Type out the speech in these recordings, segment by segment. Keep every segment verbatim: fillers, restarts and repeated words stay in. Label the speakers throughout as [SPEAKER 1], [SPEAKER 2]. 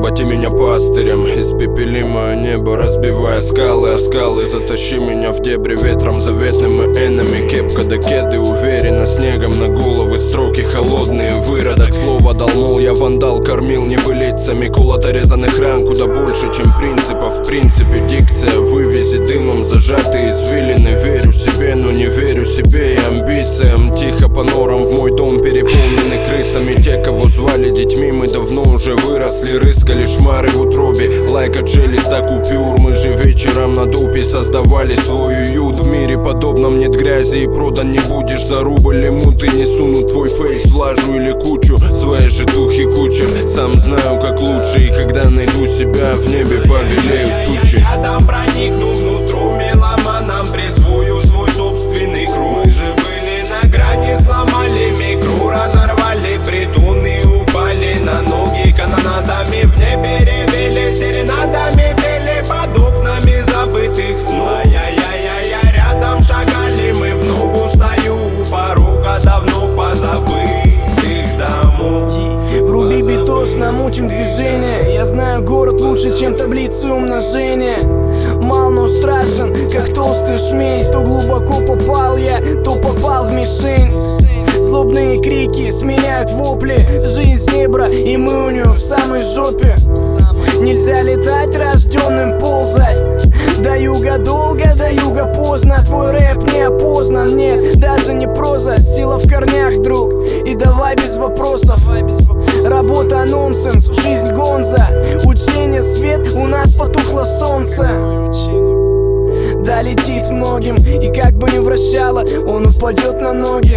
[SPEAKER 1] поработи меня пастырем, испепели мое небо, разбивая скалы, а скалы затащи меня в дебри ветром заветным и энами. Кепка да кеды, уверенно снегом на головы строки холодные. Выродок слово дал, мол, я вандал, кормил небылицами. Кулото резаных ран куда больше, чем принципов. В принципе, дикция вывези дымом зажатые извилины. Верю себе, но не верю себе и амбициям. Тихо по норам в мой дом переполнены крысами. Те, кого звали детьми, мы давно уже выросли. Рыскали шмары в утробе, лайк от железа купюр. Мы же вечером на допе создавали свой уют. В мире подобном нет грязи и продан не будешь за рубль. Лимуты не сунут твой фейс в лажу или кучу. Свои же духи куча, сам знаю как лучше. И когда найду себя в небе, побелеют тучи.
[SPEAKER 2] Я там проникну внутрь меломаном, присвою свой собственный круг. Мы же были на грани, сломали микру, разорвали притуны, упали на ноги. Канонадами в небе ревели, серенадами пели под окнами забытых снов. Я-я-я-я, рядом шагали мы, в ногу стою у порога давно позабытых домов.
[SPEAKER 3] Вруби битос, намутим движение. Я знаю город лучше, чем таблицы умножения. Мал, но страшен, как толстый шмель. То глубоко попал я, то попал в мишень. Злобные крики сменяют вопли. Жизнь зебра, и мы у нее в самой жопе. Нельзя летать, рожденным ползать. До юга долго, до юга поздно. Твой рэп не опознан, нет, даже не проза. Сила в корнях, друг, и давай без вопросов. Работа нонсенс, жизнь гонза. Учение свет, у нас потухло солнце. Да летит многим, и как бы ни вращало, он упадет на ноги.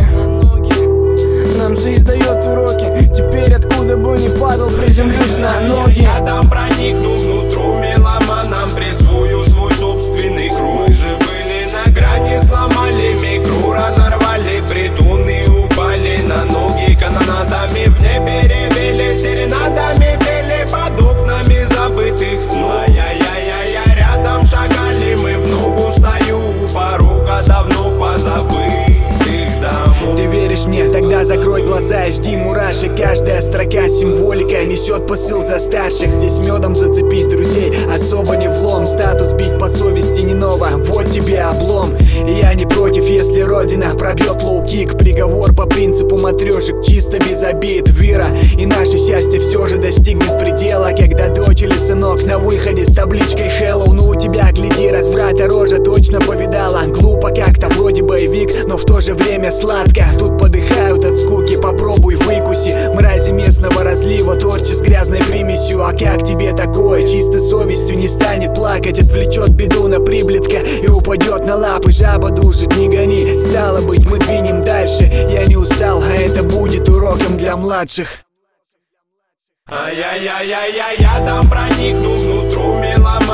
[SPEAKER 3] Нам жизнь дает уроки, теперь откуда бы ни падал, приземлюсь на ноги.
[SPEAKER 2] Я там проникну внутрь меломаном, присвою свой собственный круг. Мы же были на грани, сломали микру, разорвали притуны, упали на ноги. Канонадами в небе ревели, серенадами пели под окнами забытых снов. Я-я-я-я, рядом шагали мы, в ногу стою у порога давно позабытых домов.
[SPEAKER 4] Ты веришь мне? Тогда закрой глаза и жди мурашек. Каждая строка символика несет посыл за старших. Здесь медом зацепить друзей особо не влом. Статус бить по совести не ново, вот тебе облом. И я не против, если родина пробьет лоу-кик. Приговор по принципу матрешек, чисто без обид. Вера и наше счастье все же достигнет предела, когда дочь или сынок на выходе с табличкой Hello. Ну у тебя, гляди, разврата рожа точно повидала. Глупо как-то, вроде боевик, но в то же время сладко. Тут подыхают от скуки, попробуй выкуси. Мрази местного разлива, торчи с грязной примесью. А как тебе такое? Чистой совестью не станет плакать. Отвлечет беду на приблетка и упадет на лапы. Жаба душит, не гони, стало быть, мы двинем дальше. Я не устал, а это будет уроком для младших.
[SPEAKER 2] Ай-яй-яй-яй-яй, я там проникну внутрь меломаном.